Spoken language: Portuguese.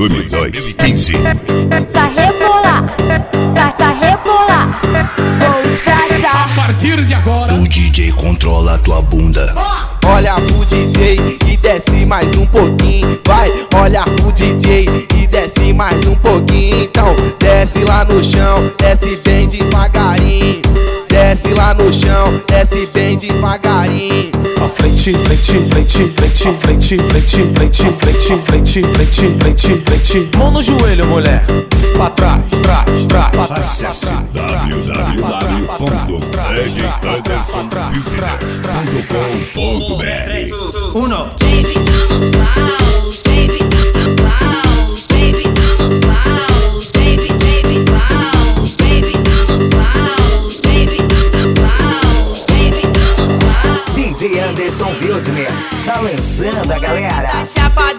Volume 2015. Pra rebolar, pra rebolar, vou escrachar. A partir de agora, O DJ controla a tua bunda. Olha pro DJ e desce mais um pouquinho. Vai, olha pro DJ e desce mais um pouquinho. Então desce lá no chão, desce bem devagarinho. Desce lá no chão, desce bem devagarinho. frente, frente. Mão no joelho, mulher. Pra trás, Acesse www.edandersonwildner.com.br. Uno. Baby, I'm a boss. Baby, I'm a boss. Baby, I'm a boss. Baby, boss. Baby, I'm a boss. Baby, I'm a boss. Baby, I'm a boss. DJ Anderson Wildner, tá lançando a galera. Chapa